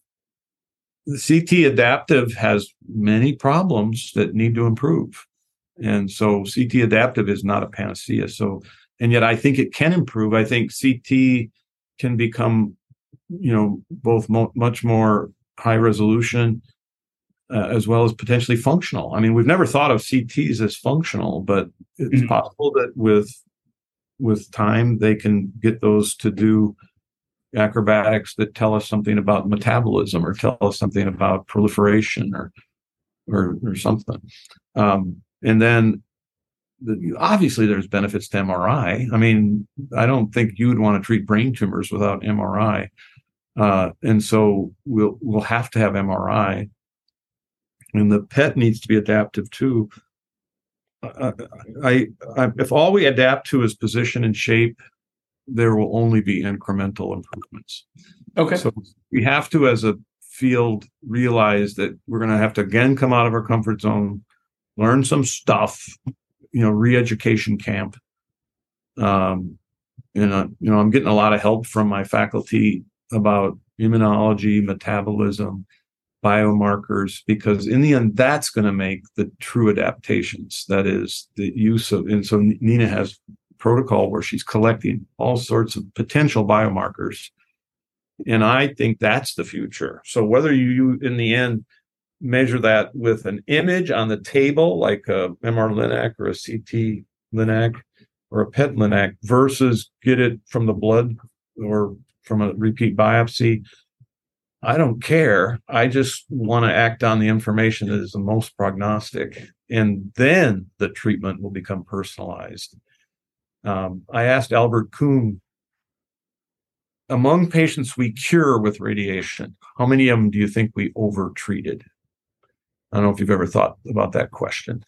the C T adaptive has many problems that need to improve. And so C T adaptive is not a panacea. So, and yet I think it can improve. I think C T can become, you know, both mo- much more high resolution uh, as well as potentially functional. I mean, we've never thought of C Ts as functional, but it's mm-hmm. possible that with with time they can get those to do acrobatics that tell us something about metabolism, or tell us something about proliferation, or or, or something. Um, And then the, obviously there's benefits to M R I. I mean, I don't think you would want to treat brain tumors without M R I. Uh, and so we'll we'll have to have M R I. And the P E T needs to be adaptive too. Uh, I, I, if all we adapt to is position and shape, there will only be incremental improvements. Okay. So we have to, as a field, realize that we're going to have to again come out of our comfort zone, learn some stuff, you know, re-education camp. Um, you know, you know, I'm getting a lot of help from my faculty about immunology, metabolism, biomarkers, because in the end, that's going to make the true adaptations. That is the use of, and so Nina has a protocol where she's collecting all sorts of potential biomarkers. And I think that's the future. So whether you, in the end, measure that with an image on the table, like a M R Linac or a C T Linac or a P E T Linac, versus get it from the blood or from a repeat biopsy, I don't care. I just want to act on the information that is the most prognostic, and then the treatment will become personalized. Um, I asked Albert Kuhn, among patients we cure with radiation, how many of them do you think we over-treated? I don't know if you've ever thought about that question.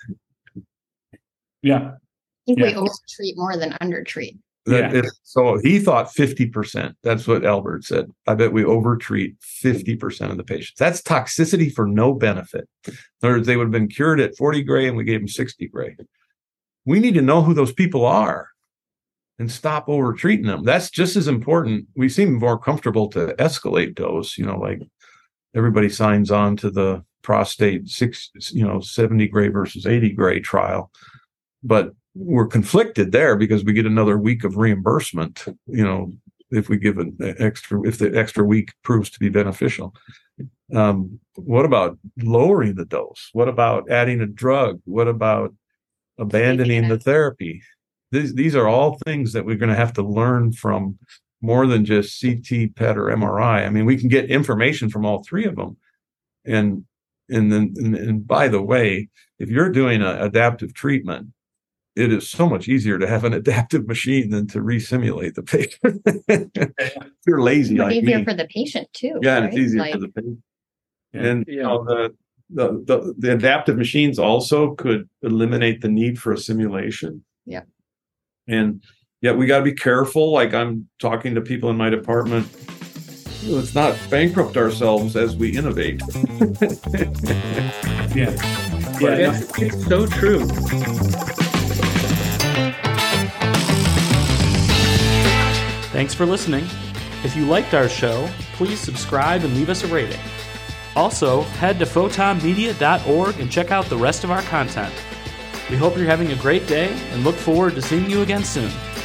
Yeah. I think yeah. we over-treat more than under-treat. Yeah. It, so he thought fifty percent. That's what Albert said. I bet we over-treat fifty percent of the patients. That's toxicity for no benefit. In other words, they would have been cured at forty gray and we gave them sixty gray. We need to know who those people are and stop over-treating them. That's just as important. We seem more comfortable to escalate dose, you know, like everybody signs on to the prostate six, you know, seventy gray versus eighty gray trial, but we're conflicted there because we get another week of reimbursement, you know, if we give an extra, if the extra week proves to be beneficial. Um, what about lowering the dose? What about adding a drug? What about abandoning the therapy? These, these are all things that we're going to have to learn from more than just C T, P E T, or M R I. I mean, we can get information from all three of them. And, and then, and, and by the way, if you're doing an adaptive treatment, it is so much easier to have an adaptive machine than to re-simulate the patient. If you're lazy, it's like easier me. for the patient too. Yeah, right? and it's easier like, for the patient. And you know, the, the the the adaptive machines also could eliminate the need for a simulation. Yeah. And yet we got to be careful. Like I'm talking to people in my department. Let's not bankrupt ourselves as we innovate. Yeah. Yeah, it's, it's so true. Thanks for listening. If you liked our show, please subscribe and leave us a rating. Also, head to photon media dot org and check out the rest of our content. We hope you're having a great day and look forward to seeing you again soon.